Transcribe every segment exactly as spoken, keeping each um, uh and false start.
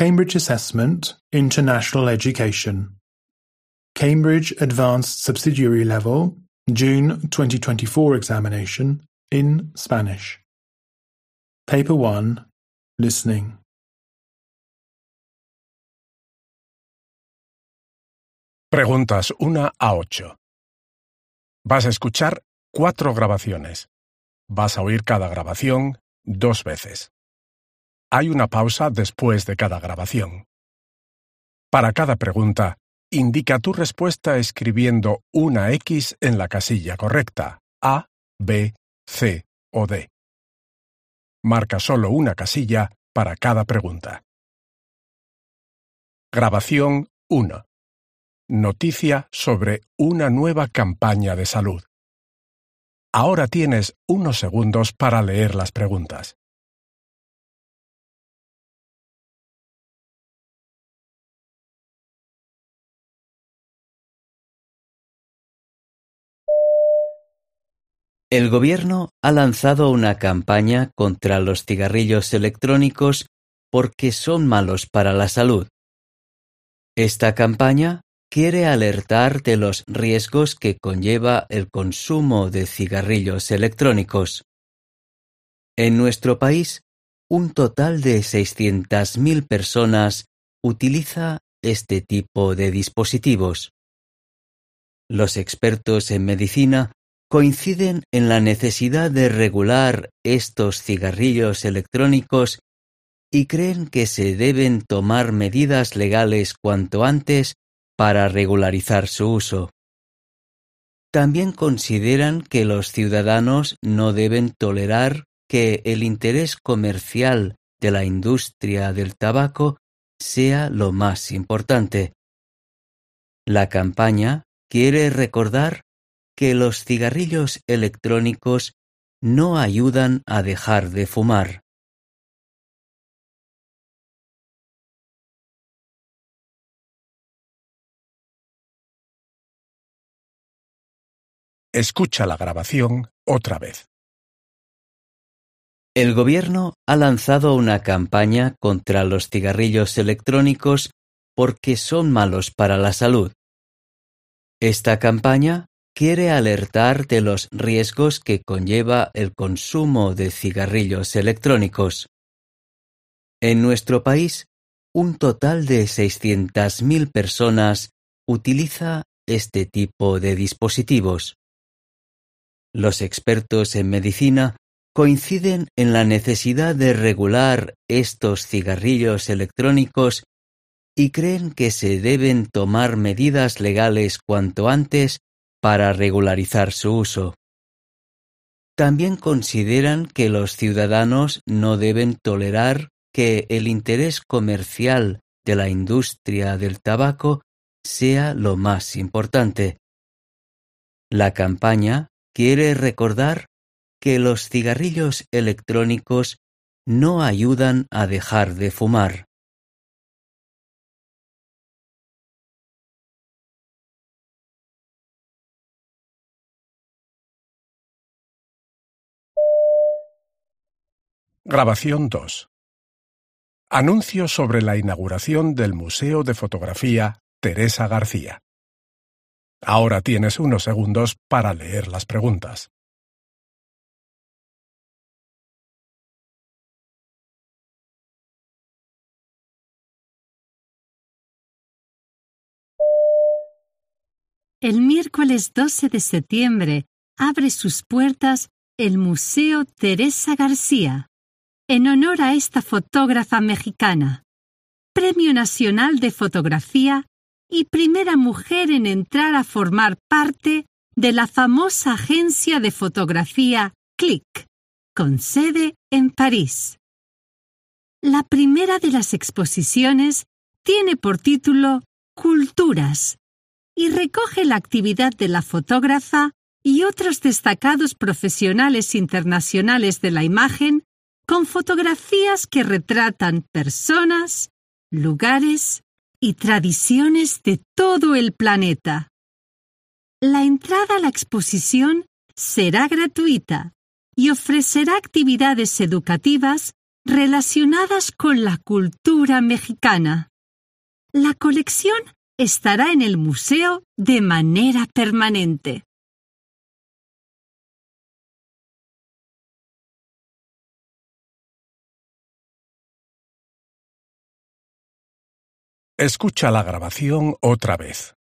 Cambridge Assessment International Education. Cambridge Advanced Subsidiary Level, June twenty twenty-four examination in Spanish. Paper one, Listening. Preguntas una a ocho. Vas a escuchar cuatro grabaciones. Vas a oír cada grabación dos veces. Hay una pausa después de cada grabación. Para cada pregunta, indica tu respuesta escribiendo una X en la casilla correcta, A, B, C o D. Marca solo una casilla para cada pregunta. Grabación uno. Noticia sobre una nueva campaña de salud. Ahora tienes unos segundos para leer las preguntas. El gobierno ha lanzado una campaña contra los cigarrillos electrónicos porque son malos para la salud. Esta campaña quiere alertar de los riesgos que conlleva el consumo de cigarrillos electrónicos. En nuestro país, un total de seiscientas mil personas utiliza este tipo de dispositivos. Los expertos en medicina coinciden en la necesidad de regular estos cigarrillos electrónicos y creen que se deben tomar medidas legales cuanto antes para regularizar su uso. También consideran que los ciudadanos no deben tolerar que el interés comercial de la industria del tabaco sea lo más importante. La campaña quiere recordar que los cigarrillos electrónicos no ayudan a dejar de fumar. Escucha la grabación otra vez. El gobierno ha lanzado una campaña contra los cigarrillos electrónicos porque son malos para la salud. Esta campaña quiere alertar de los riesgos que conlleva el consumo de cigarrillos electrónicos. En nuestro país, un total de seiscientas mil personas utiliza este tipo de dispositivos. Los expertos en medicina coinciden en la necesidad de regular estos cigarrillos electrónicos y creen que se deben tomar medidas legales cuanto antes para regularizar su uso. También consideran que los ciudadanos no deben tolerar que el interés comercial de la industria del tabaco sea lo más importante. La campaña quiere recordar que los cigarrillos electrónicos no ayudan a dejar de fumar. Grabación dos. Anuncio sobre la inauguración del Museo de Fotografía Teresa García. Ahora tienes unos segundos para leer las preguntas. El miércoles doce de septiembre abre sus puertas el Museo Teresa García, en honor a esta fotógrafa mexicana, Premio Nacional de Fotografía y primera mujer en entrar a formar parte de la famosa agencia de fotografía Click, con sede en París. La primera de las exposiciones tiene por título Culturas y recoge la actividad de la fotógrafa y otros destacados profesionales internacionales de la imagen con fotografías que retratan personas, lugares y tradiciones de todo el planeta. La entrada a la exposición será gratuita y ofrecerá actividades educativas relacionadas con la cultura mexicana. La colección estará en el museo de manera permanente. Escucha la grabación otra vez.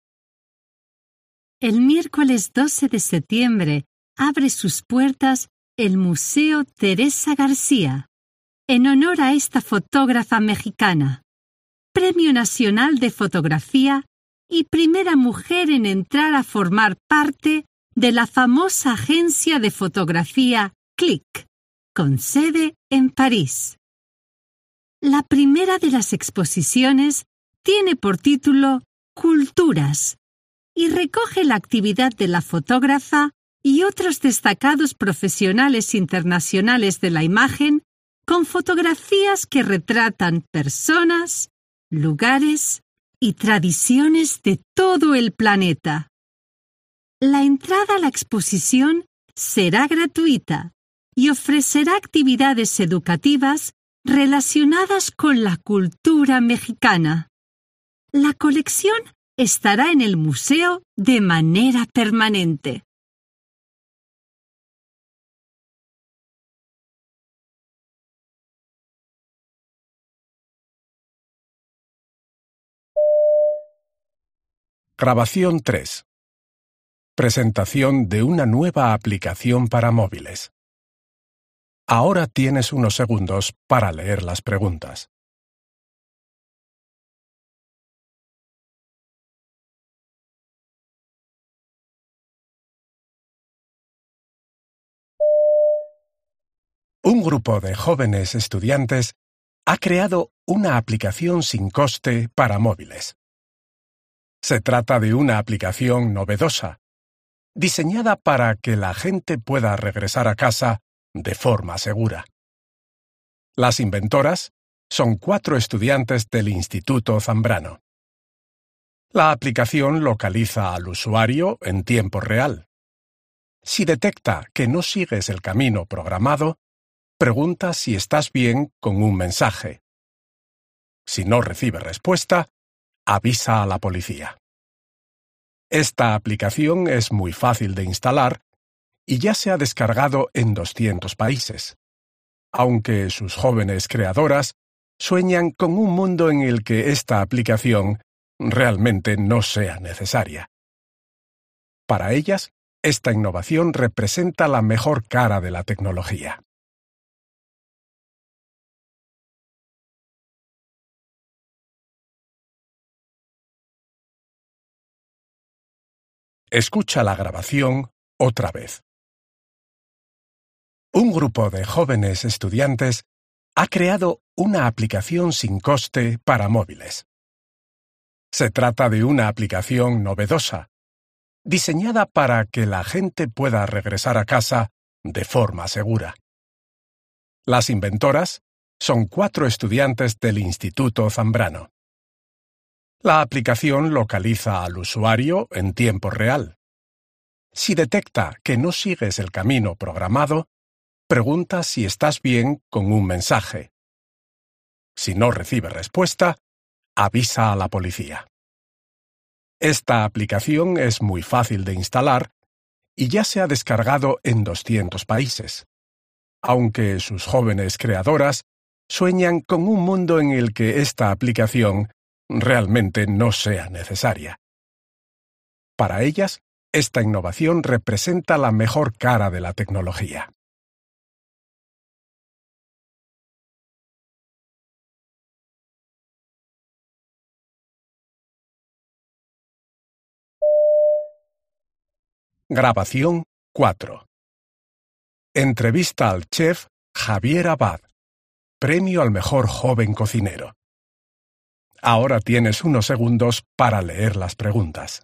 El miércoles doce de septiembre abre sus puertas el Museo Teresa García, en honor a esta fotógrafa mexicana, Premio Nacional de Fotografía y primera mujer en entrar a formar parte de la famosa agencia de fotografía Click, con sede en París. La primera de las exposiciones tiene por título Culturas y recoge la actividad de la fotógrafa y otros destacados profesionales internacionales de la imagen con fotografías que retratan personas, lugares y tradiciones de todo el planeta. La entrada a la exposición será gratuita y ofrecerá actividades educativas relacionadas con la cultura mexicana. La colección estará en el museo de manera permanente. Grabación tres. Presentación de una nueva aplicación para móviles. Ahora tienes unos segundos para leer las preguntas. Un grupo de jóvenes estudiantes ha creado una aplicación sin coste para móviles. Se trata de una aplicación novedosa, diseñada para que la gente pueda regresar a casa de forma segura. Las inventoras son cuatro estudiantes del Instituto Zambrano. La aplicación localiza al usuario en tiempo real. Si detecta que no sigues el camino programado, pregunta si estás bien con un mensaje. Si no recibe respuesta, avisa a la policía. Esta aplicación es muy fácil de instalar y ya se ha descargado en doscientos países, aunque sus jóvenes creadoras sueñan con un mundo en el que esta aplicación realmente no sea necesaria. Para ellas, esta innovación representa la mejor cara de la tecnología. Escucha la grabación otra vez. Un grupo de jóvenes estudiantes ha creado una aplicación sin coste para móviles. Se trata de una aplicación novedosa, diseñada para que la gente pueda regresar a casa de forma segura. Las inventoras son cuatro estudiantes del Instituto Zambrano. La aplicación localiza al usuario en tiempo real. Si detecta que no sigues el camino programado, pregunta si estás bien con un mensaje. Si no recibe respuesta, avisa a la policía. Esta aplicación es muy fácil de instalar y ya se ha descargado en doscientos países, aunque sus jóvenes creadoras sueñan con un mundo en el que esta aplicación realmente no sea necesaria. Para ellas, esta innovación representa la mejor cara de la tecnología. Grabación cuatro. Entrevista al chef Javier Abad, premio al mejor joven cocinero. Ahora tienes unos segundos para leer las preguntas.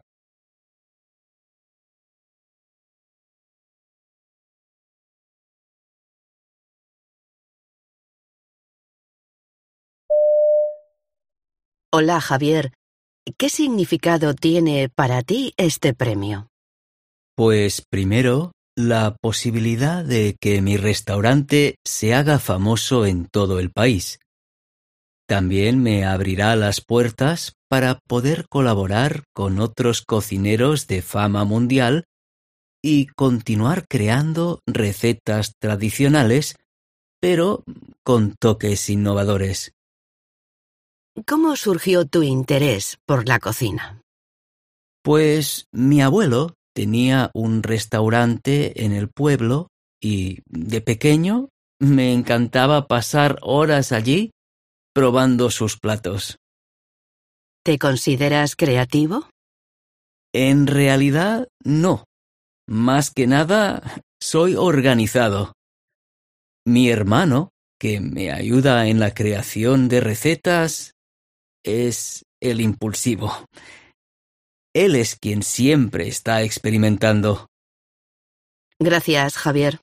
Hola, Javier. ¿Qué significado tiene para ti este premio? Pues primero, la posibilidad de que mi restaurante se haga famoso en todo el país. También me abrirá las puertas para poder colaborar con otros cocineros de fama mundial y continuar creando recetas tradicionales, pero con toques innovadores. ¿Cómo surgió tu interés por la cocina? Pues mi abuelo tenía un restaurante en el pueblo y, de pequeño, me encantaba pasar horas allí probando sus platos. ¿Te consideras creativo? En realidad, no. Más que nada, soy organizado. Mi hermano, que me ayuda en la creación de recetas, es el impulsivo. Él es quien siempre está experimentando. Gracias, Javier.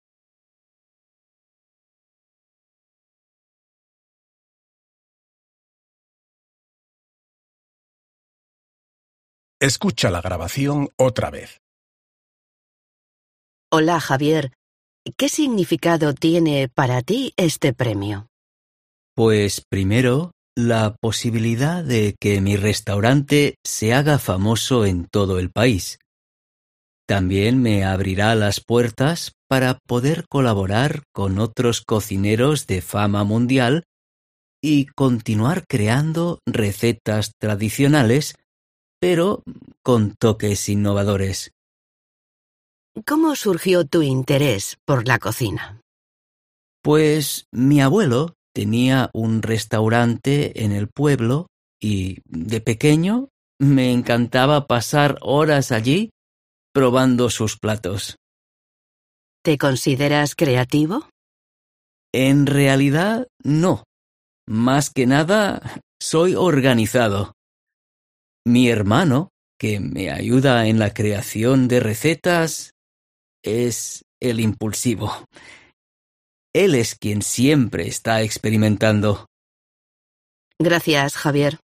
Escucha la grabación otra vez. Hola, Javier. ¿Qué significado tiene para ti este premio? Pues primero, la posibilidad de que mi restaurante se haga famoso en todo el país. También me abrirá las puertas para poder colaborar con otros cocineros de fama mundial y continuar creando recetas tradicionales, pero con toques innovadores. ¿Cómo surgió tu interés por la cocina? Pues mi abuelo tenía un restaurante en el pueblo y, de pequeño, me encantaba pasar horas allí probando sus platos. ¿Te consideras creativo? En realidad, no. Más que nada, soy organizado. Mi hermano, que me ayuda en la creación de recetas, es el impulsivo. Él es quien siempre está experimentando. Gracias, Javier.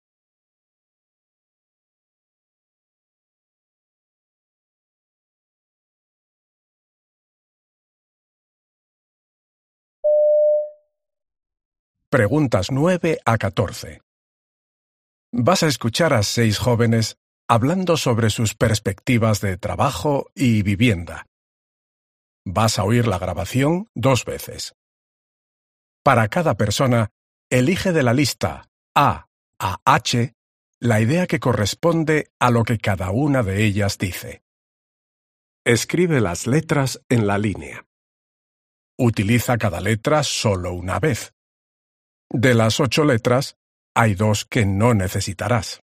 Preguntas nueve a catorce. Vas a escuchar a seis jóvenes hablando sobre sus perspectivas de trabajo y vivienda. Vas a oír la grabación dos veces. Para cada persona, elige de la lista A a H la idea que corresponde a lo que cada una de ellas dice. Escribe las letras en la línea. Utiliza cada letra solo una vez. De las ocho letras, hay dos que no necesitarás.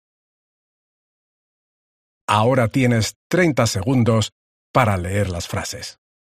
Ahora tienes treinta segundos para leer las frases.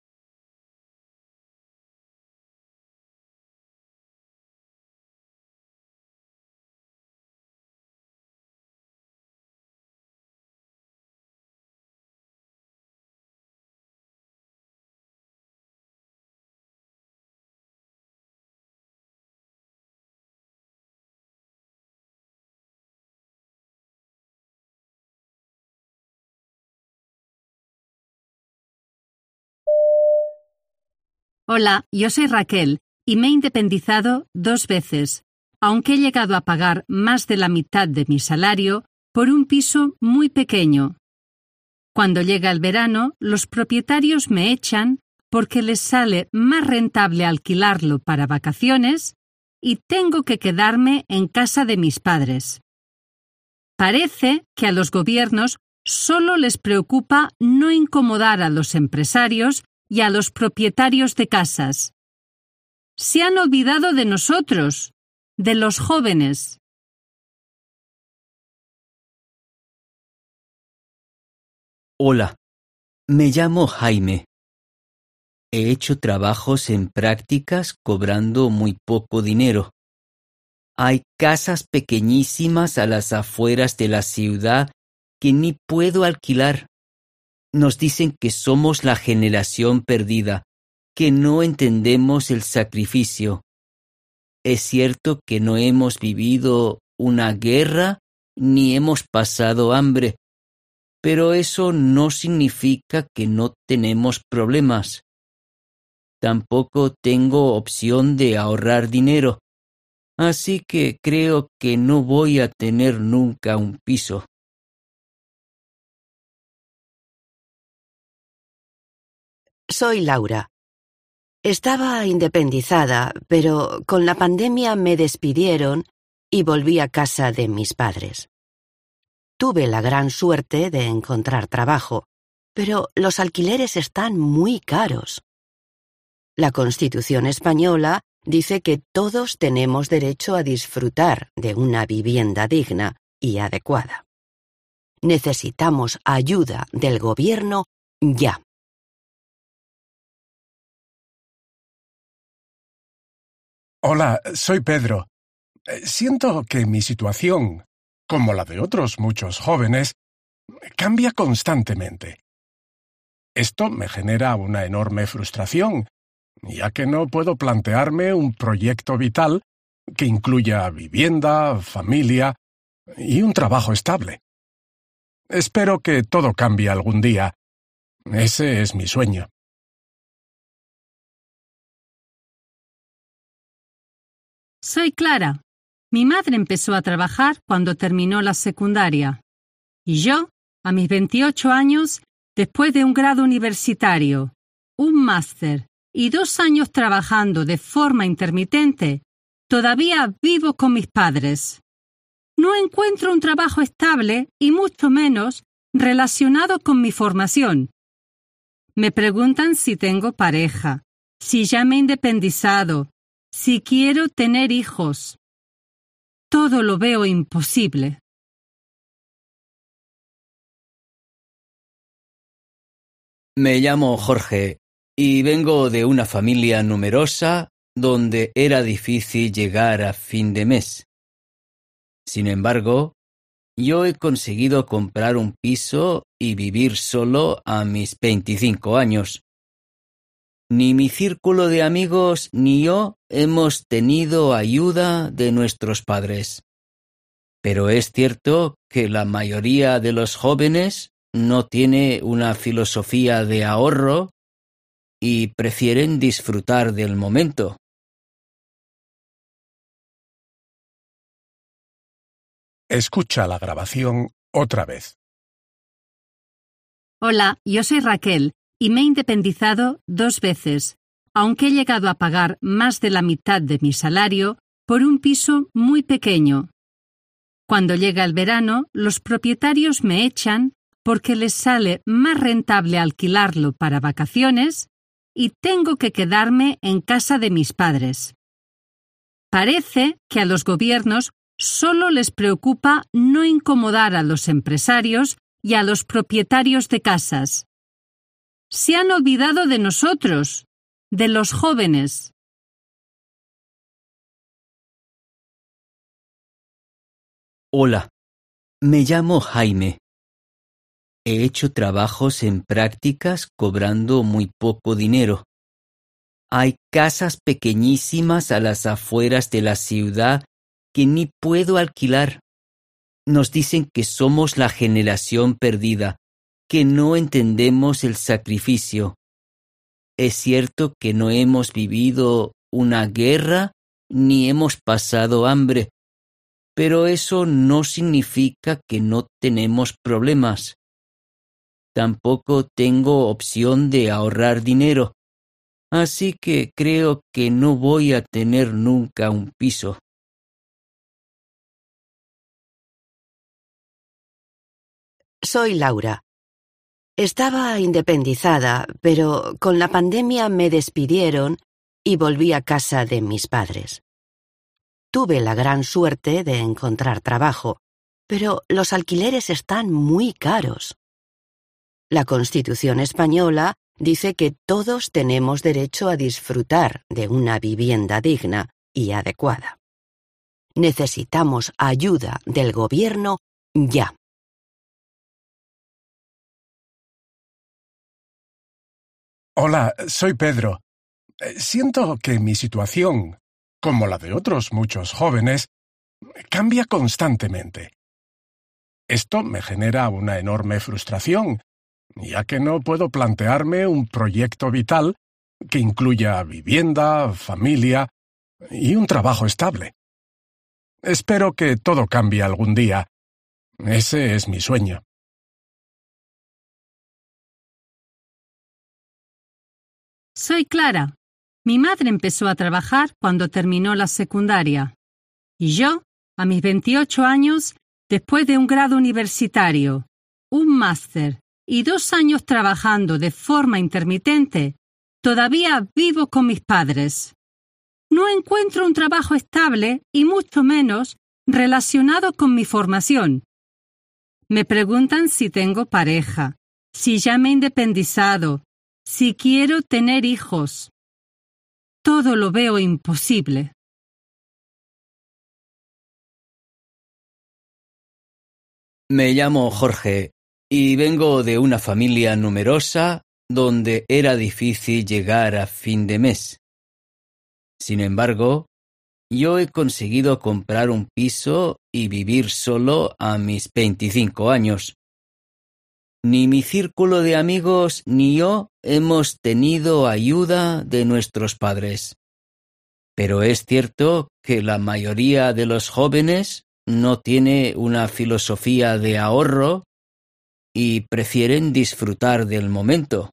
Hola, yo soy Raquel y me he independizado dos veces, aunque he llegado a pagar más de la mitad de mi salario por un piso muy pequeño. Cuando llega el verano, los propietarios me echan porque les sale más rentable alquilarlo para vacaciones y tengo que quedarme en casa de mis padres. Parece que a los gobiernos solo les preocupa no incomodar a los empresarios y a los propietarios de casas. Se han olvidado de nosotros, de los jóvenes. Hola, me llamo Jaime. He hecho trabajos en prácticas cobrando muy poco dinero. Hay casas pequeñísimas a las afueras de la ciudad que ni puedo alquilar. Nos dicen que somos la generación perdida, que no entendemos el sacrificio. Es cierto que no hemos vivido una guerra ni hemos pasado hambre, pero eso no significa que no tenemos problemas. Tampoco tengo opción de ahorrar dinero, así que creo que no voy a tener nunca un piso. Soy Laura. Estaba independizada, pero con la pandemia me despidieron y volví a casa de mis padres. Tuve la gran suerte de encontrar trabajo, pero los alquileres están muy caros. La Constitución española dice que todos tenemos derecho a disfrutar de una vivienda digna y adecuada. Necesitamos ayuda del gobierno ya. Hola, soy Pedro. Siento que mi situación, como la de otros muchos jóvenes, cambia constantemente. Esto me genera una enorme frustración, ya que no puedo plantearme un proyecto vital que incluya vivienda, familia y un trabajo estable. Espero que todo cambie algún día. Ese es mi sueño. Soy Clara. Mi madre empezó a trabajar cuando terminó la secundaria. Y yo, a mis veintiocho años, después de un grado universitario, un máster y dos años trabajando de forma intermitente, todavía vivo con mis padres. No encuentro un trabajo estable y mucho menos relacionado con mi formación. Me preguntan si tengo pareja, si ya me he independizado, si quiero tener hijos. Todo lo veo imposible. Me llamo Jorge y vengo de una familia numerosa donde era difícil llegar a fin de mes. Sin embargo, yo he conseguido comprar un piso y vivir solo a mis veinticinco años. Ni mi círculo de amigos ni yo hemos tenido ayuda de nuestros padres. Pero es cierto que la mayoría de los jóvenes no tiene una filosofía de ahorro y prefieren disfrutar del momento. Escucha la grabación otra vez. Hola, yo soy Raquel y me he independizado dos veces, aunque he llegado a pagar más de la mitad de mi salario por un piso muy pequeño. Cuando llega el verano, los propietarios me echan porque les sale más rentable alquilarlo para vacaciones y tengo que quedarme en casa de mis padres. Parece que a los gobiernos solo les preocupa no incomodar a los empresarios y a los propietarios de casas. Se han olvidado de nosotros, de los jóvenes. Hola, me llamo Jaime. He hecho trabajos en prácticas cobrando muy poco dinero. Hay casas pequeñísimas a las afueras de la ciudad que ni puedo alquilar. Nos dicen que somos la generación perdida, que no entendemos el sacrificio. Es cierto que no hemos vivido una guerra ni hemos pasado hambre, pero eso no significa que no tenemos problemas. Tampoco tengo opción de ahorrar dinero, así que creo que no voy a tener nunca un piso. Soy Laura. Estaba independizada, pero con la pandemia me despidieron y volví a casa de mis padres. Tuve la gran suerte de encontrar trabajo, pero los alquileres están muy caros. La Constitución española dice que todos tenemos derecho a disfrutar de una vivienda digna y adecuada. Necesitamos ayuda del gobierno ya. Hola, soy Pedro. Siento que mi situación, como la de otros muchos jóvenes, cambia constantemente. Esto me genera una enorme frustración, ya que no puedo plantearme un proyecto vital que incluya vivienda, familia y un trabajo estable. Espero que todo cambie algún día. Ese es mi sueño. Soy Clara. Mi madre empezó a trabajar cuando terminó la secundaria. Y yo, a mis veintiocho años, después de un grado universitario, un máster y dos años trabajando de forma intermitente, todavía vivo con mis padres. No encuentro un trabajo estable y mucho menos relacionado con mi formación. Me preguntan si tengo pareja, si ya me he independizado, si quiero tener hijos. Todo lo veo imposible. Me llamo Jorge y vengo de una familia numerosa donde era difícil llegar a fin de mes. Sin embargo, yo he conseguido comprar un piso y vivir solo a mis veinticinco años. Ni mi círculo de amigos ni yo hemos tenido ayuda de nuestros padres. Pero es cierto que la mayoría de los jóvenes no tiene una filosofía de ahorro y prefieren disfrutar del momento.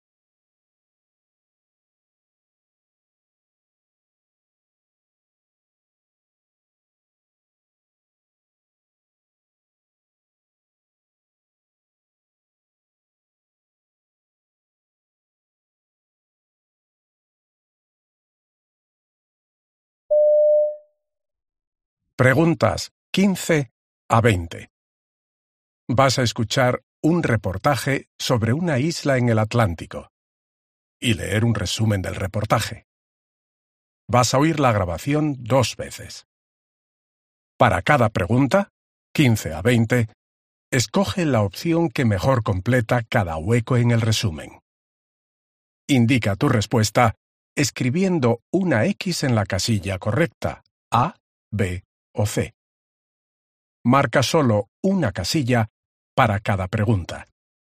Preguntas quince a veinte. Vas a escuchar un reportaje sobre una isla en el Atlántico y leer un resumen del reportaje. Vas a oír la grabación dos veces. Para cada pregunta, quince a veinte, escoge la opción que mejor completa cada hueco en el resumen. Indica tu respuesta escribiendo una X en la casilla correcta, A, B o C. Marca solo una casilla para cada pregunta.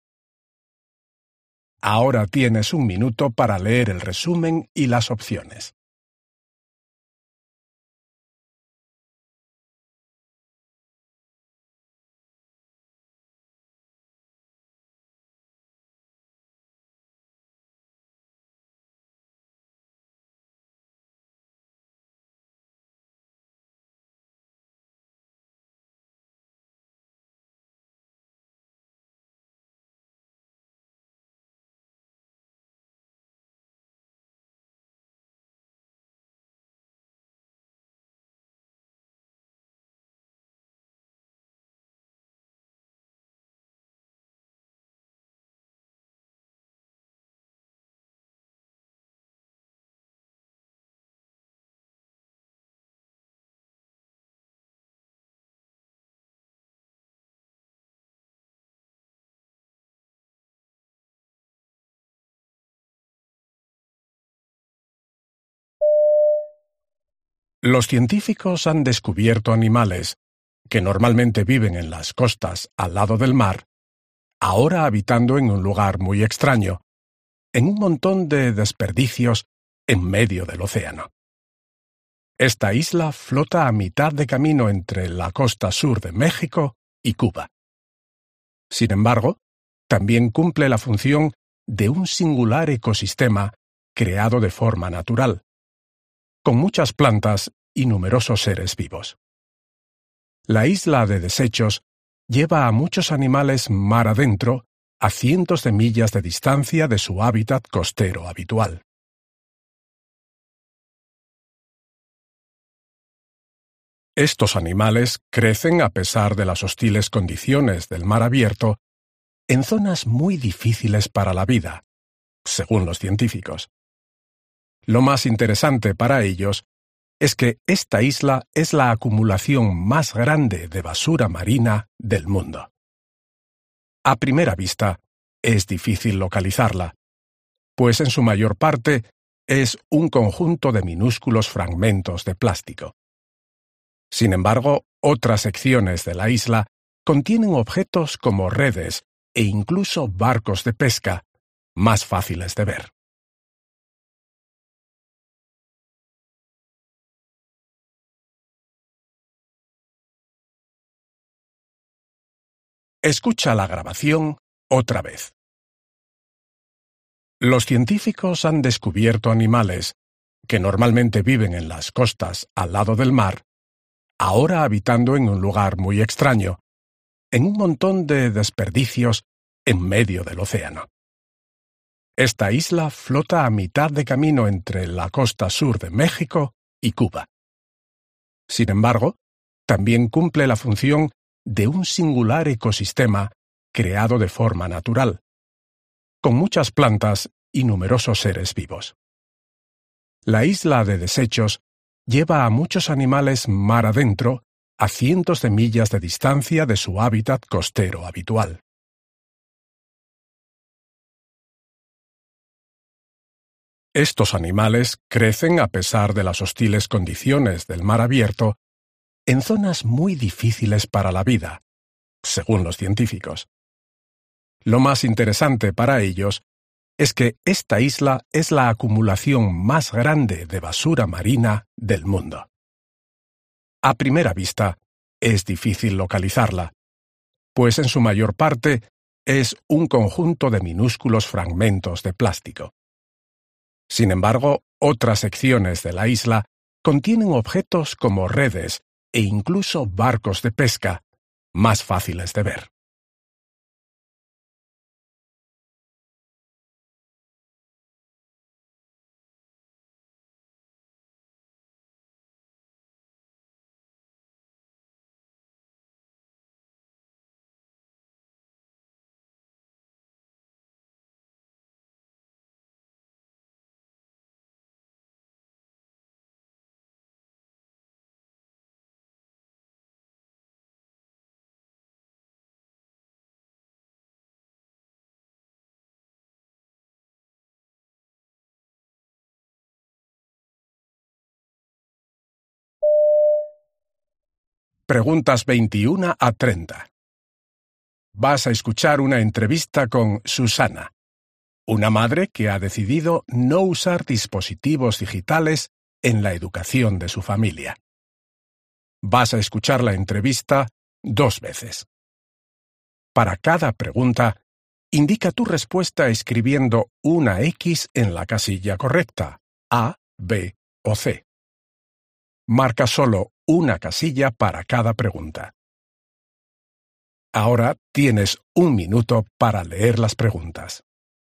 Ahora tienes un minuto para leer el resumen y las opciones. Los científicos han descubierto animales, que normalmente viven en las costas al lado del mar, ahora habitando en un lugar muy extraño, en un montón de desperdicios en medio del océano. Esta isla flota a mitad de camino entre la costa sur de México y Cuba. Sin embargo, también cumple la función de un singular ecosistema creado de forma natural, con muchas plantas y numerosos seres vivos. La isla de desechos lleva a muchos animales mar adentro a cientos de millas de distancia de su hábitat costero habitual. Estos animales crecen a pesar de las hostiles condiciones del mar abierto en zonas muy difíciles para la vida, según los científicos. Lo más interesante para ellos es que esta isla es la acumulación más grande de basura marina del mundo. A primera vista, es difícil localizarla, pues en su mayor parte es un conjunto de minúsculos fragmentos de plástico. Sin embargo, otras secciones de la isla contienen objetos como redes e incluso barcos de pesca, más fáciles de ver. Escucha la grabación otra vez. Los científicos han descubierto animales que normalmente viven en las costas al lado del mar, ahora habitando en un lugar muy extraño, en un montón de desperdicios en medio del océano. Esta isla flota a mitad de camino entre la costa sur de México y Cuba. Sin embargo, también cumple la función de un singular ecosistema creado de forma natural, con muchas plantas y numerosos seres vivos. La isla de desechos lleva a muchos animales mar adentro a cientos de millas de distancia de su hábitat costero habitual. Estos animales crecen a pesar de las hostiles condiciones del mar abierto en zonas muy difíciles para la vida, según los científicos. Lo más interesante para ellos es que esta isla es la acumulación más grande de basura marina del mundo. A primera vista, es difícil localizarla, pues en su mayor parte es un conjunto de minúsculos fragmentos de plástico. Sin embargo, otras secciones de la isla contienen objetos como redes e incluso barcos de pesca, más fáciles de ver. Preguntas veintiuno a treinta. Vas a escuchar una entrevista con Susana, una madre que ha decidido no usar dispositivos digitales en la educación de su familia. Vas a escuchar la entrevista dos veces. Para cada pregunta, indica tu respuesta escribiendo una X en la casilla correcta, A, B o C. Marca solo una casilla para cada pregunta. Ahora tienes un minuto para leer las preguntas.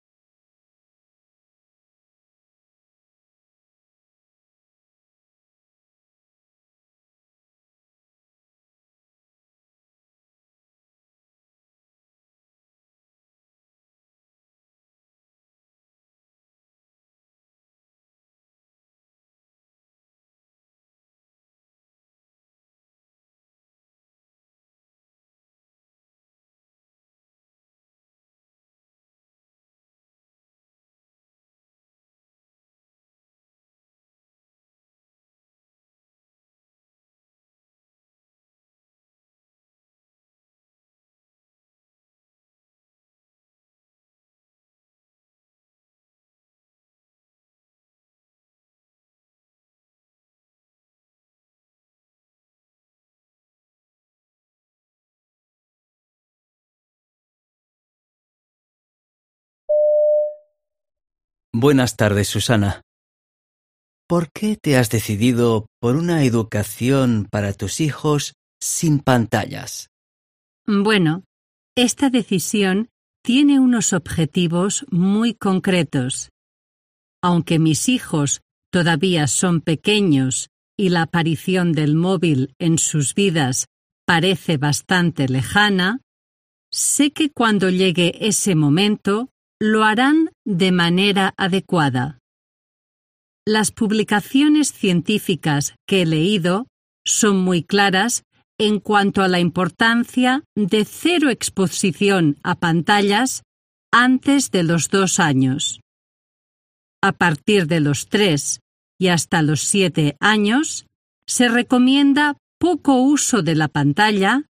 Buenas tardes, Susana. ¿Por qué te has decidido por una educación para tus hijos sin pantallas? Bueno, esta decisión tiene unos objetivos muy concretos. Aunque mis hijos todavía son pequeños y la aparición del móvil en sus vidas parece bastante lejana, sé que cuando llegue ese momento lo harán de manera adecuada. Las publicaciones científicas que he leído son muy claras en cuanto a la importancia de cero exposición a pantallas antes de los dos años. A partir de los tres y hasta los siete años, se recomienda poco uso de la pantalla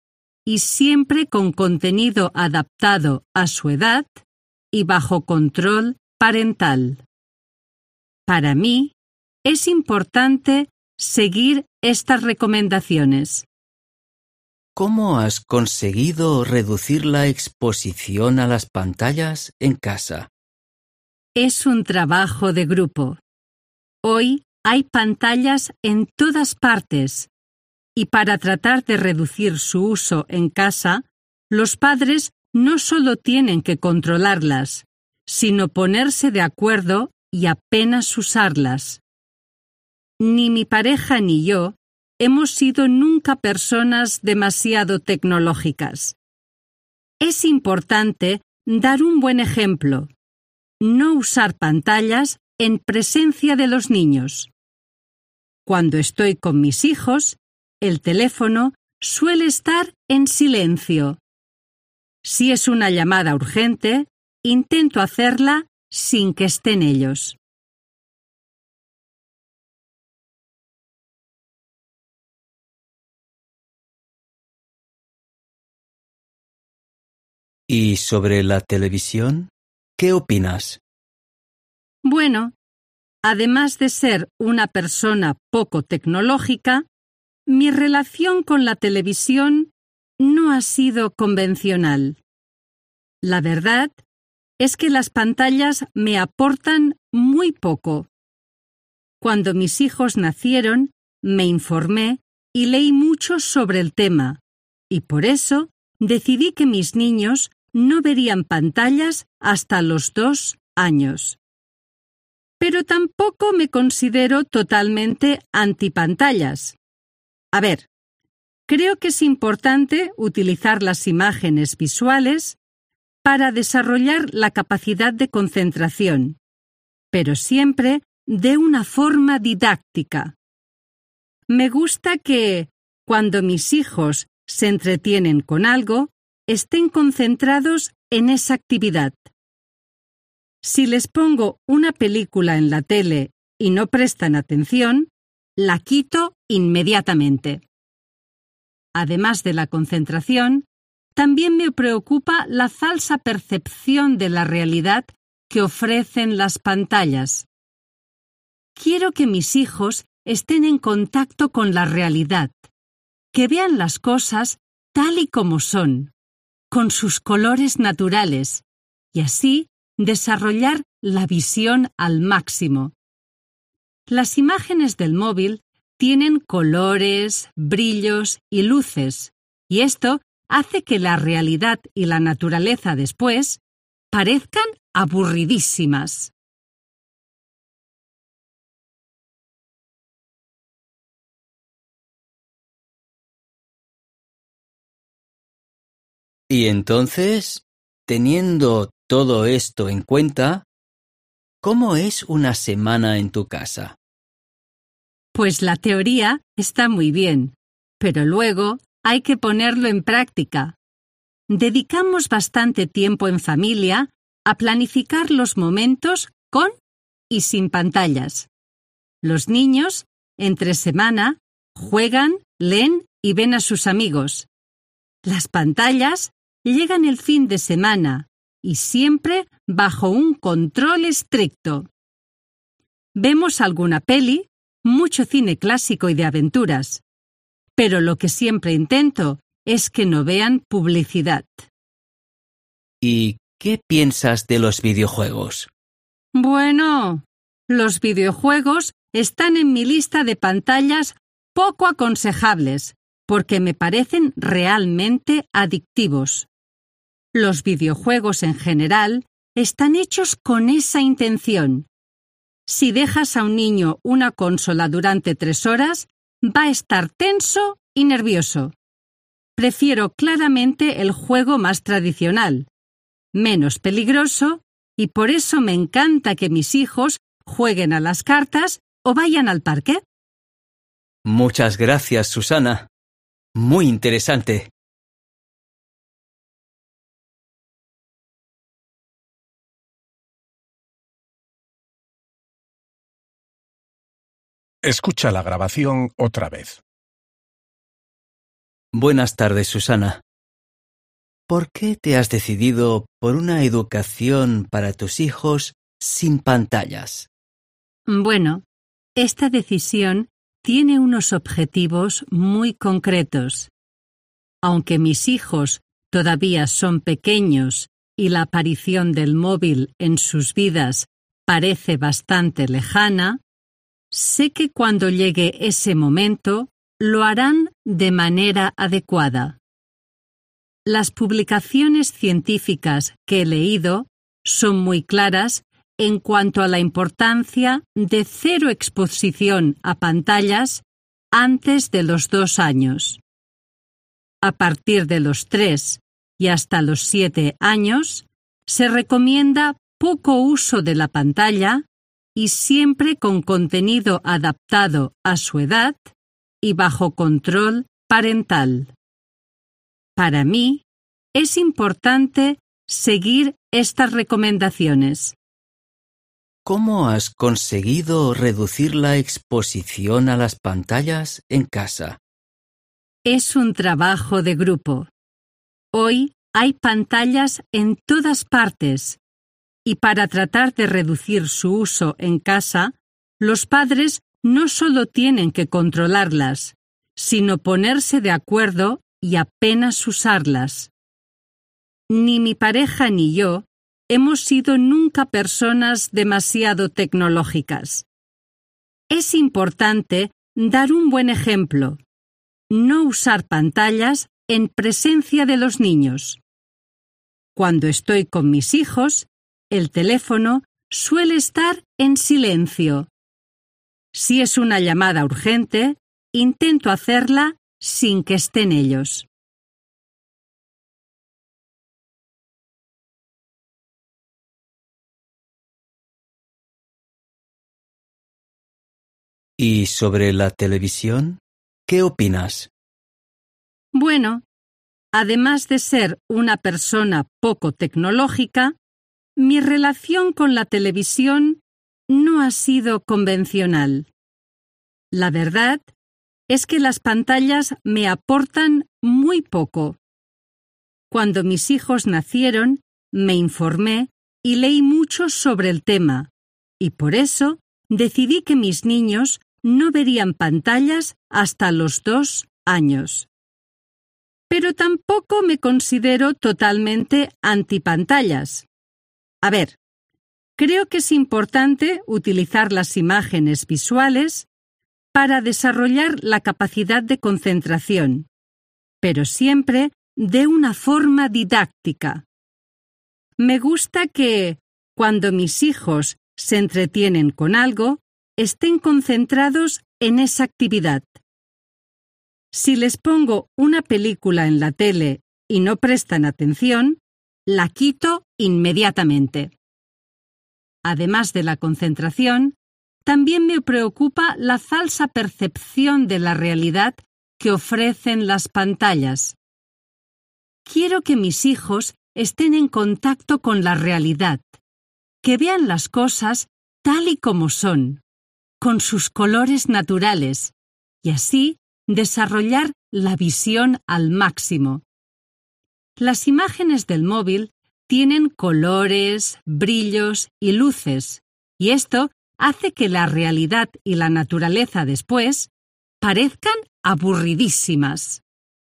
y siempre con contenido adaptado a su edad y bajo control parental. Para mí, es importante seguir estas recomendaciones. ¿Cómo has conseguido reducir la exposición a las pantallas en casa? Es un trabajo de grupo. Hoy hay pantallas en todas partes y para tratar de reducir su uso en casa, los padres no solo tienen que controlarlas, sino ponerse de acuerdo y apenas usarlas. Ni mi pareja ni yo hemos sido nunca personas demasiado tecnológicas. Es importante dar un buen ejemplo, no usar pantallas en presencia de los niños. Cuando estoy con mis hijos, el teléfono suele estar en silencio. Si es una llamada urgente, intento hacerla sin que estén ellos. ¿Y sobre la televisión? ¿Qué opinas? Bueno, además de ser una persona poco tecnológica, mi relación con la televisión no ha sido convencional. La verdad es que las pantallas me aportan muy poco. Cuando mis hijos nacieron, me informé y leí mucho sobre el tema, y por eso decidí que mis niños no verían pantallas hasta los dos años. Pero tampoco me considero totalmente antipantallas. A ver, creo que es importante utilizar las imágenes visuales para desarrollar la capacidad de concentración, pero siempre de una forma didáctica. Me gusta que, cuando mis hijos se entretienen con algo, estén concentrados en esa actividad. Si les pongo una película en la tele y no prestan atención, la quito inmediatamente. Además de la concentración, también me preocupa la falsa percepción de la realidad que ofrecen las pantallas. Quiero que mis hijos estén en contacto con la realidad, que vean las cosas tal y como son, con sus colores naturales, y así desarrollar la visión al máximo. Las imágenes del móvil tienen colores, brillos y luces, y esto hace que la realidad y la naturaleza después parezcan aburridísimas. Y entonces, teniendo todo esto en cuenta, ¿cómo es una semana en tu casa? Pues la teoría está muy bien, pero luego hay que ponerlo en práctica. Dedicamos bastante tiempo en familia a planificar los momentos con y sin pantallas. Los niños, entre semana, juegan, leen y ven a sus amigos. Las pantallas llegan el fin de semana y siempre bajo un control estricto. Vemos alguna peli, mucho cine clásico y de aventuras, pero lo que siempre intento es que no vean publicidad. ¿Y qué piensas de los videojuegos? Bueno, los videojuegos están en mi lista de pantallas poco aconsejables, porque me parecen realmente adictivos. Los videojuegos en general están hechos con esa intención. Si dejas a un niño una consola durante tres horas, va a estar tenso y nervioso. Prefiero claramente el juego más tradicional, menos peligroso, y por eso me encanta que mis hijos jueguen a las cartas o vayan al parque. Muchas gracias, Susana. Muy interesante. Escucha la grabación otra vez. Buenas tardes, Susana. ¿por qué te has decidido por una educación para tus hijos sin pantallas? Bueno, esta decisión tiene unos objetivos muy concretos. Aunque mis hijos todavía son pequeños y la aparición del móvil en sus vidas parece bastante lejana, sé que cuando llegue ese momento lo harán de manera adecuada. Las publicaciones científicas que he leído son muy claras en cuanto a la importancia de cero exposición a pantallas antes de los dos años. A partir de los tres y hasta los siete años, se recomienda poco uso de la pantalla y siempre con contenido adaptado a su edad y bajo control parental. Para mí, es importante seguir estas recomendaciones. ¿Cómo has conseguido reducir la exposición a las pantallas en casa? Es un trabajo de grupo. Hoy hay pantallas en todas partes y para tratar de reducir su uso en casa, los padres no solo tienen que controlarlas, sino ponerse de acuerdo y apenas usarlas. Ni mi pareja ni yo hemos sido nunca personas demasiado tecnológicas. Es importante dar un buen ejemplo. No usar pantallas en presencia de los niños. Cuando estoy con mis hijos, el teléfono suele estar en silencio. Si es una llamada urgente, intento hacerla sin que estén ellos. ¿Y sobre la televisión? ¿Qué opinas? Bueno, además de ser una persona poco tecnológica, mi relación con la televisión no ha sido convencional. La verdad es que las pantallas me aportan muy poco. Cuando mis hijos nacieron, me informé y leí mucho sobre el tema, y por eso decidí que mis niños no verían pantallas hasta los dos años. Pero tampoco me considero totalmente antipantallas. A ver, creo que es importante utilizar las imágenes visuales para desarrollar la capacidad de concentración, pero siempre de una forma didáctica. Me gusta que, cuando mis hijos se entretienen con algo, estén concentrados en esa actividad. Si les pongo una película en la tele y no prestan atención, la quito inmediatamente. Además de la concentración, también me preocupa la falsa percepción de la realidad que ofrecen las pantallas. Quiero que mis hijos estén en contacto con la realidad, que vean las cosas tal y como son, con sus colores naturales, y así desarrollar la visión al máximo. Las imágenes del móvil tienen colores, brillos y luces, y esto hace que la realidad y la naturaleza después parezcan aburridísimas.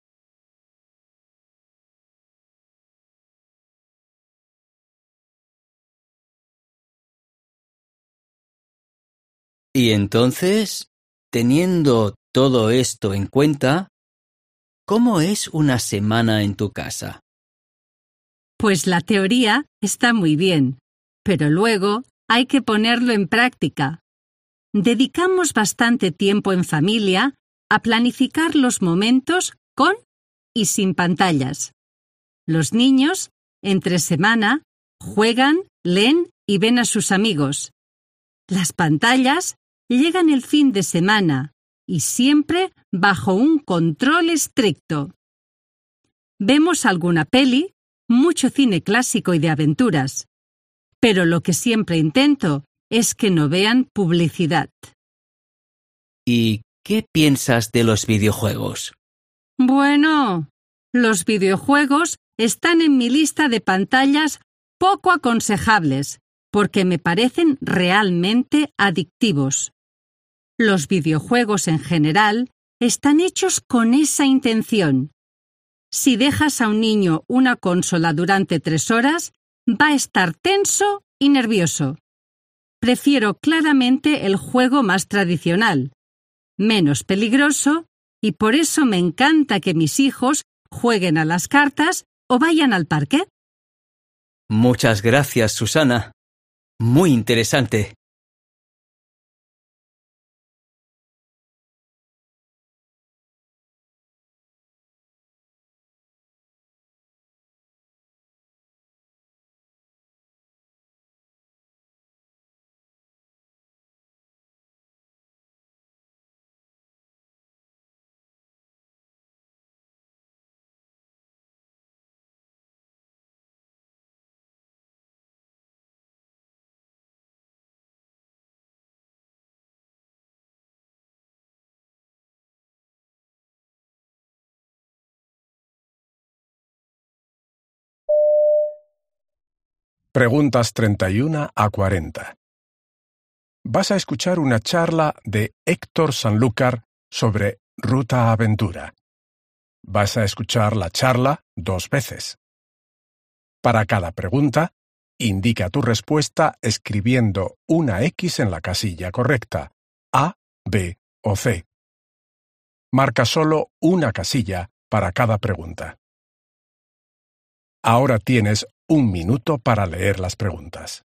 Y entonces, teniendo todo esto en cuenta, ¿cómo es una semana en tu casa? Pues la teoría está muy bien, pero luego hay que ponerlo en práctica. Dedicamos bastante tiempo en familia a planificar los momentos con y sin pantallas. Los niños, entre semana, juegan, leen y ven a sus amigos. Las pantallas llegan el fin de semana y siempre bajo un control estricto. Vemos alguna peli, mucho cine clásico y de aventuras, pero lo que siempre intento es que no vean publicidad. ¿Y qué piensas de los videojuegos? Bueno, los videojuegos están en mi lista de pantallas poco aconsejables, porque me parecen realmente adictivos. Los videojuegos en general están hechos con esa intención. Si dejas a un niño una consola durante tres horas, va a estar tenso y nervioso. Prefiero claramente el juego más tradicional, menos peligroso, y por eso me encanta que mis hijos jueguen a las cartas o vayan al parque. Muchas gracias, Susana. Muy interesante. Preguntas treinta y uno a cuarenta. Vas a escuchar una charla de Héctor Sanlúcar sobre Ruta Aventura. Vas a escuchar la charla dos veces. Para cada pregunta, indica tu respuesta escribiendo una X en la casilla correcta, A, B o C. Marca solo una casilla para cada pregunta. Ahora tienes un minuto para leer las preguntas.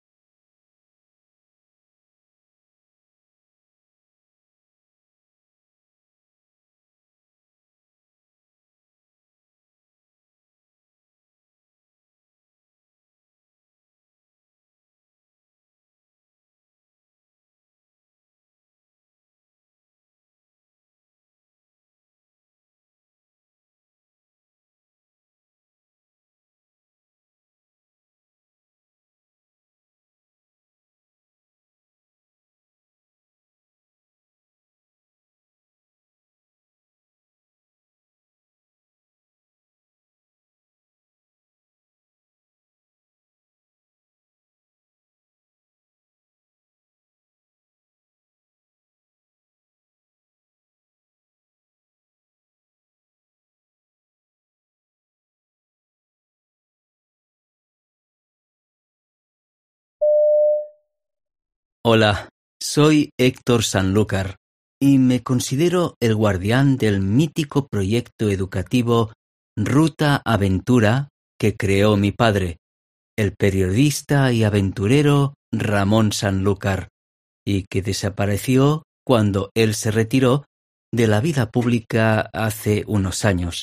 Hola, soy Héctor Sanlúcar y me considero el guardián del mítico proyecto educativo Ruta Aventura que creó mi padre, el periodista y aventurero Ramón Sanlúcar, y que desapareció cuando él se retiró de la vida pública hace unos años.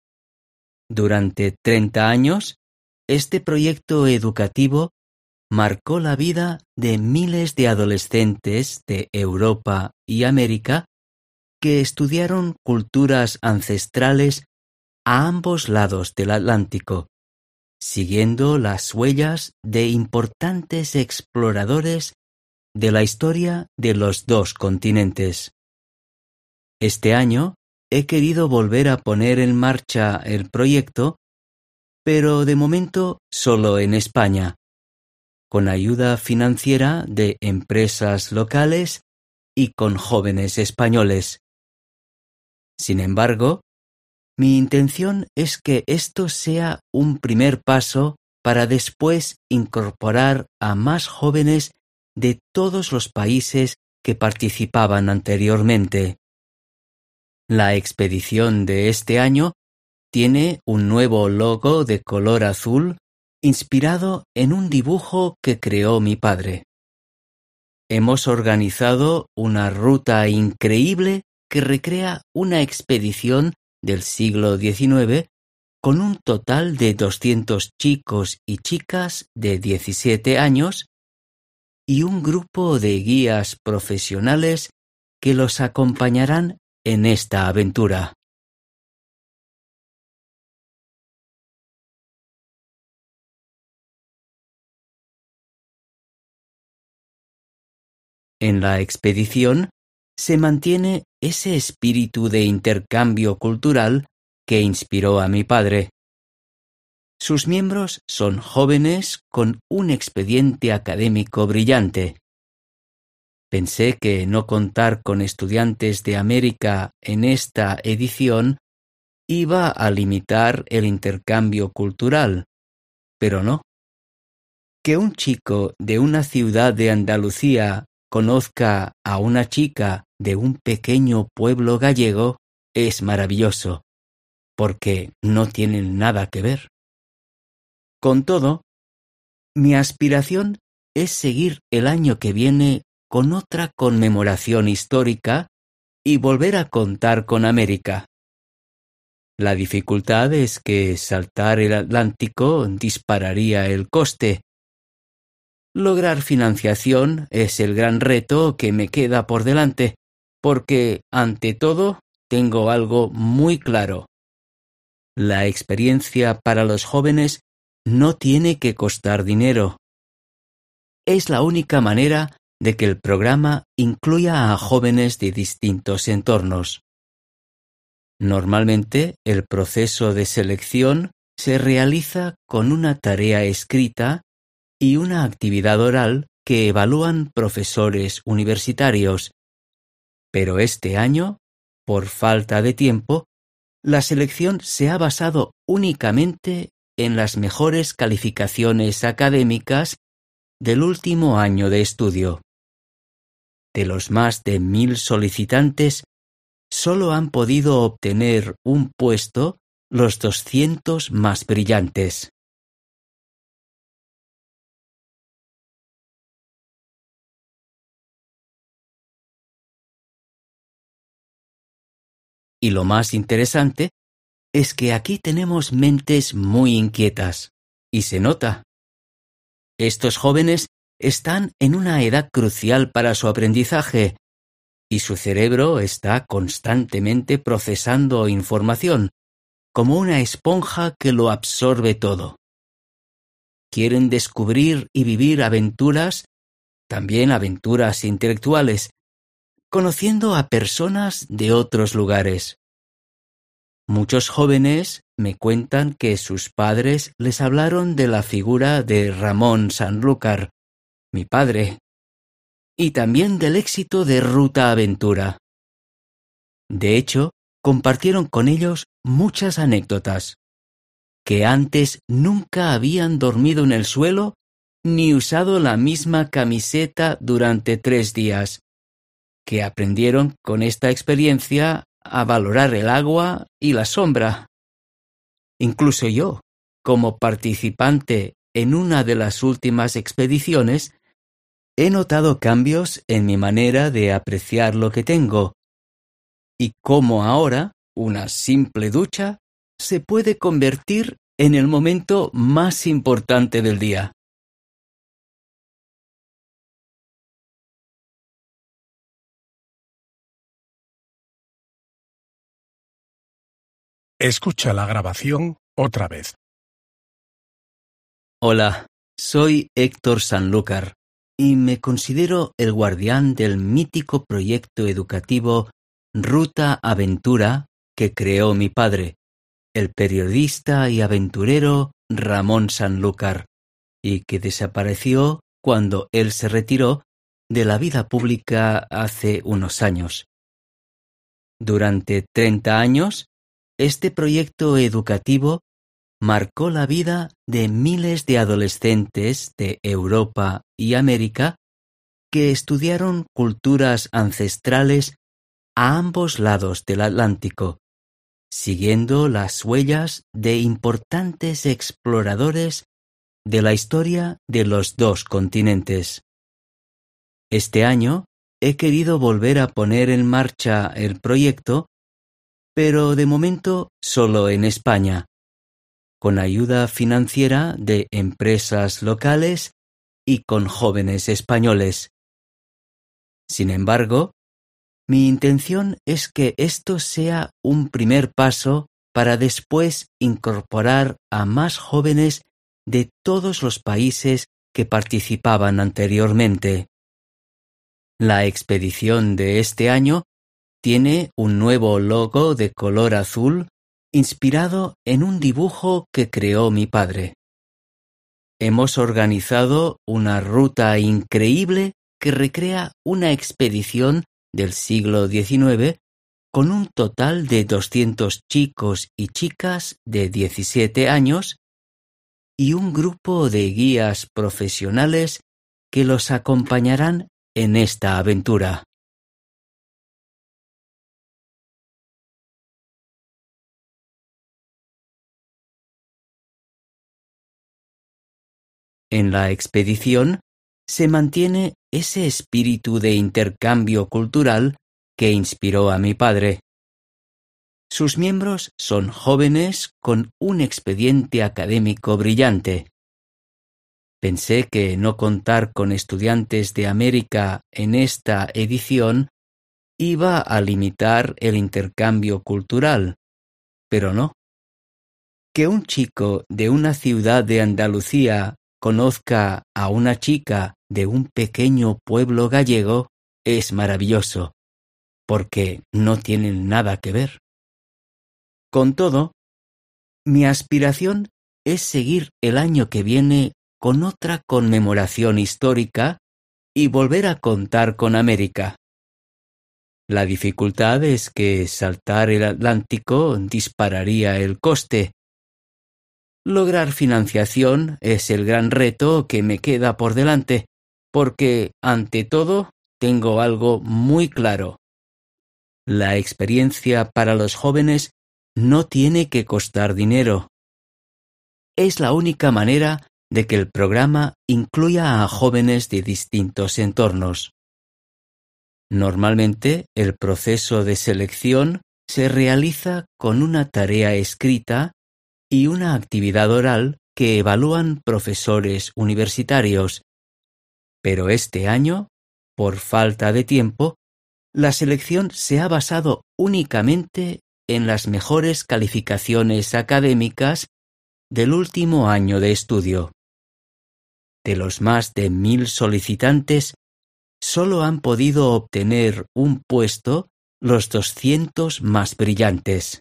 Durante treinta años, este proyecto educativo marcó la vida de miles de adolescentes de Europa y América que estudiaron culturas ancestrales a ambos lados del Atlántico, siguiendo las huellas de importantes exploradores de la historia de los dos continentes. Este año he querido volver a poner en marcha el proyecto, pero de momento solo en España, con ayuda financiera de empresas locales y con jóvenes españoles. Sin embargo, mi intención es que esto sea un primer paso para después incorporar a más jóvenes de todos los países que participaban anteriormente. La expedición de este año tiene un nuevo logo de color azul inspirado en un dibujo que creó mi padre. Hemos organizado una ruta increíble que recrea una expedición del siglo diecinueve con un total de doscientos chicos y chicas de diecisiete años y un grupo de guías profesionales que los acompañarán en esta aventura. En la expedición se mantiene ese espíritu de intercambio cultural que inspiró a mi padre. Sus miembros son jóvenes con un expediente académico brillante. Pensé que no contar con estudiantes de América en esta edición iba a limitar el intercambio cultural, pero no. Que un chico de una ciudad de Andalucía conozca a una chica de un pequeño pueblo gallego es maravilloso, porque no tienen nada que ver. Con todo, mi aspiración es seguir el año que viene con otra conmemoración histórica y volver a contar con América. La dificultad es que saltar el Atlántico dispararía el coste. Lograr financiación es el gran reto que me queda por delante, porque, ante todo, tengo algo muy claro. La experiencia para los jóvenes no tiene que costar dinero. Es la única manera de que el programa incluya a jóvenes de distintos entornos. Normalmente, el proceso de selección se realiza con una tarea escrita y una actividad oral que evalúan profesores universitarios. Pero este año, por falta de tiempo, la selección se ha basado únicamente en las mejores calificaciones académicas del último año de estudio. De los más de mil solicitantes, solo han podido obtener un puesto los doscientos más brillantes. Y lo más interesante es que aquí tenemos mentes muy inquietas, y se nota. Estos jóvenes están en una edad crucial para su aprendizaje, y su cerebro está constantemente procesando información, como una esponja que lo absorbe todo. Quieren descubrir y vivir aventuras, también aventuras intelectuales, conociendo a personas de otros lugares. Muchos jóvenes me cuentan que sus padres les hablaron de la figura de Ramón Sanlúcar, mi padre, y también del éxito de Ruta Aventura. De hecho, compartieron con ellos muchas anécdotas, que antes nunca habían dormido en el suelo ni usado la misma camiseta durante tres días, que aprendieron con esta experiencia a valorar el agua y la sombra. Incluso yo, como participante en una de las últimas expediciones, he notado cambios en mi manera de apreciar lo que tengo, y cómo ahora una simple ducha se puede convertir en el momento más importante del día. Escucha la grabación otra vez. Hola, soy Héctor Sanlúcar y me considero el guardián del mítico proyecto educativo Ruta Aventura que creó mi padre, el periodista y aventurero Ramón Sanlúcar, y que desapareció cuando él se retiró de la vida pública hace unos años. Durante treinta años, este proyecto educativo marcó la vida de miles de adolescentes de Europa y América que estudiaron culturas ancestrales a ambos lados del Atlántico, siguiendo las huellas de importantes exploradores de la historia de los dos continentes. Este año he querido volver a poner en marcha el proyecto, pero de momento solo en España, con ayuda financiera de empresas locales y con jóvenes españoles. Sin embargo, mi intención es que esto sea un primer paso para después incorporar a más jóvenes de todos los países que participaban anteriormente. La expedición de este año tiene un nuevo logo de color azul inspirado en un dibujo que creó mi padre. Hemos organizado una ruta increíble que recrea una expedición del siglo diecinueve con un total de doscientos chicos y chicas de diecisiete años y un grupo de guías profesionales que los acompañarán en esta aventura. En la expedición se mantiene ese espíritu de intercambio cultural que inspiró a mi padre. Sus miembros son jóvenes con un expediente académico brillante. Pensé que no contar con estudiantes de América en esta edición iba a limitar el intercambio cultural, pero no. Que un chico de una ciudad de Andalucía conozca a una chica de un pequeño pueblo gallego es maravilloso, porque no tienen nada que ver. Con todo, mi aspiración es seguir el año que viene con otra conmemoración histórica y volver a contar con América. La dificultad es que saltar el Atlántico dispararía el coste. Lograr financiación es el gran reto que me queda por delante, porque, ante todo, tengo algo muy claro. La experiencia para los jóvenes no tiene que costar dinero. Es la única manera de que el programa incluya a jóvenes de distintos entornos. Normalmente, el proceso de selección se realiza con una tarea escrita y una actividad oral que evalúan profesores universitarios. Pero este año, por falta de tiempo, la selección se ha basado únicamente en las mejores calificaciones académicas del último año de estudio. De los más de mil solicitantes, solo han podido obtener un puesto los doscientos más brillantes.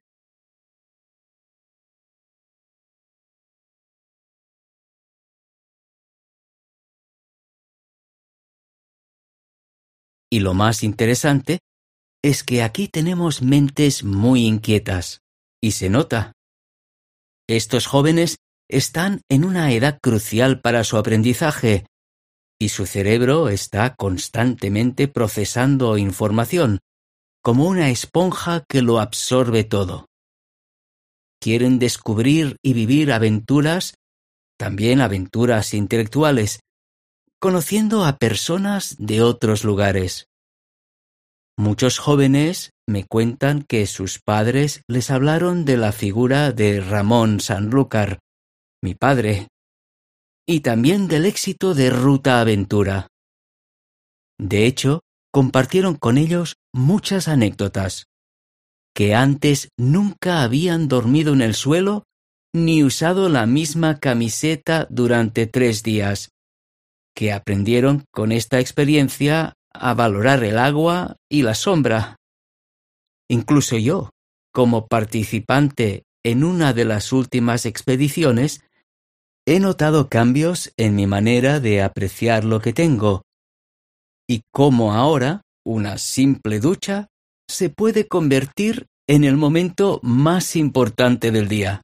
Y lo más interesante es que aquí tenemos mentes muy inquietas, y se nota. Estos jóvenes están en una edad crucial para su aprendizaje, y su cerebro está constantemente procesando información, como una esponja que lo absorbe todo. Quieren descubrir y vivir aventuras, también aventuras intelectuales, conociendo a personas de otros lugares. Muchos jóvenes me cuentan que sus padres les hablaron de la figura de Ramón Sanlúcar, mi padre, y también del éxito de Ruta Aventura. De hecho, compartieron con ellos muchas anécdotas, que antes nunca habían dormido en el suelo ni usado la misma camiseta durante tres días, que aprendieron con esta experiencia a valorar el agua y la sombra. Incluso yo, como participante en una de las últimas expediciones, he notado cambios en mi manera de apreciar lo que tengo, y cómo ahora una simple ducha se puede convertir en el momento más importante del día.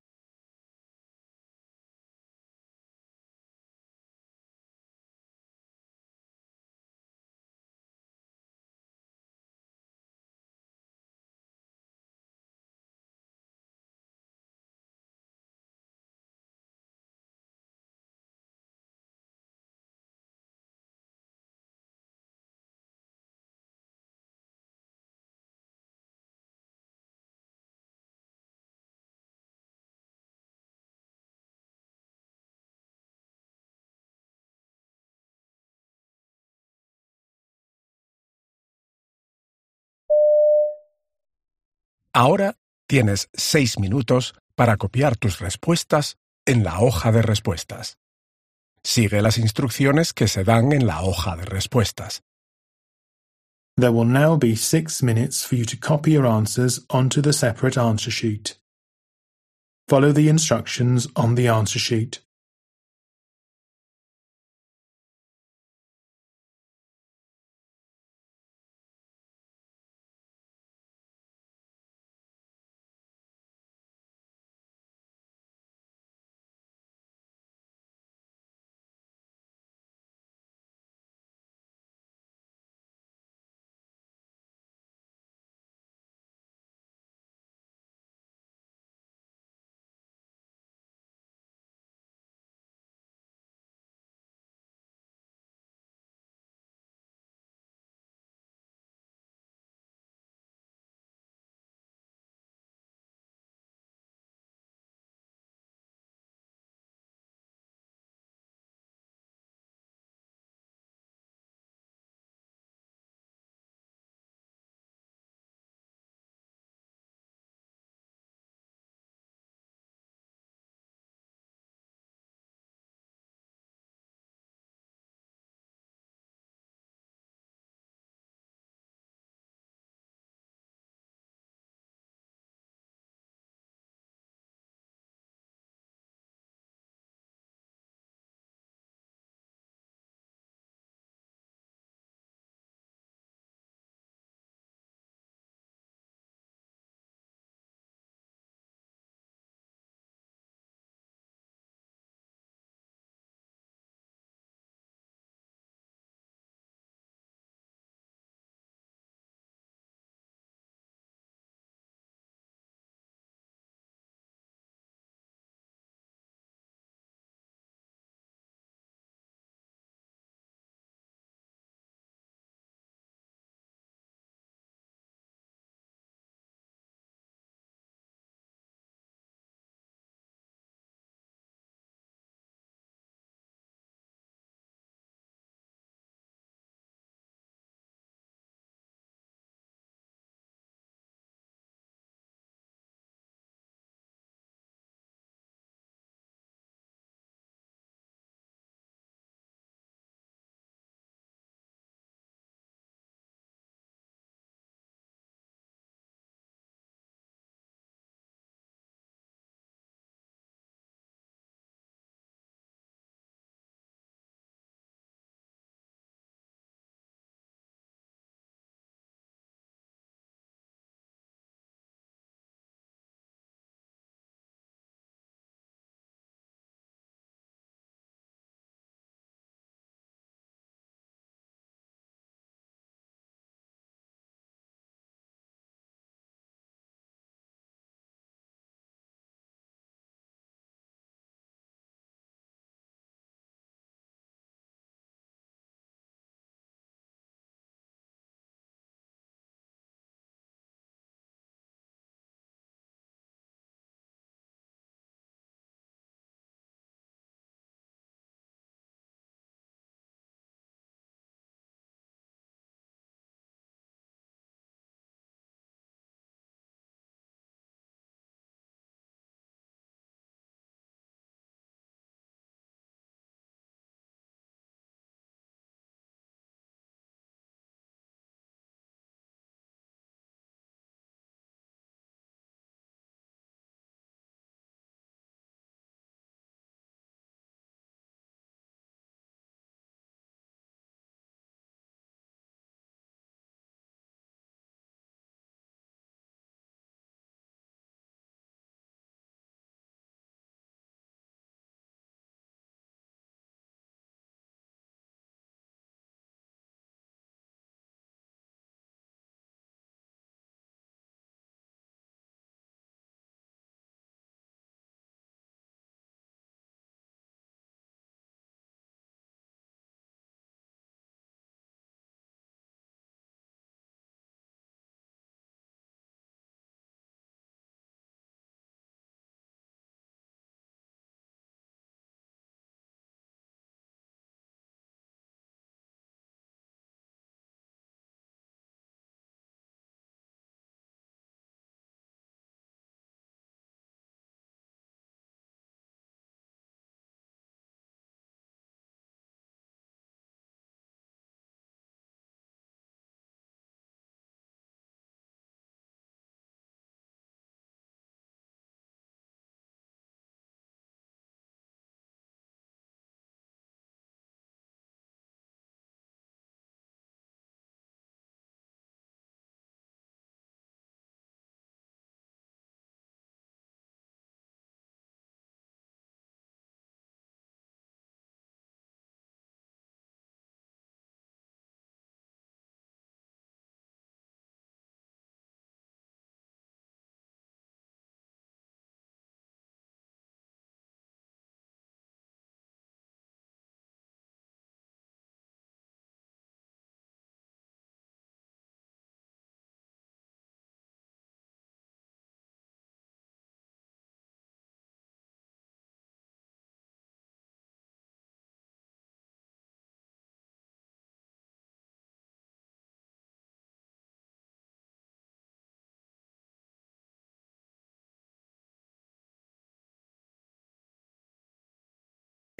Ahora tienes seis minutos para copiar tus respuestas en la hoja de respuestas. Sigue las instrucciones que se dan en la hoja de respuestas. There will now be six minutes for you to copy your answers onto the separate answer sheet. Follow the instructions on the answer sheet.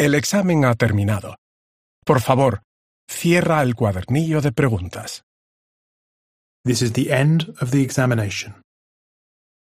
El examen ha terminado. Por favor, cierra el cuadernillo de preguntas. This is the end of the examination.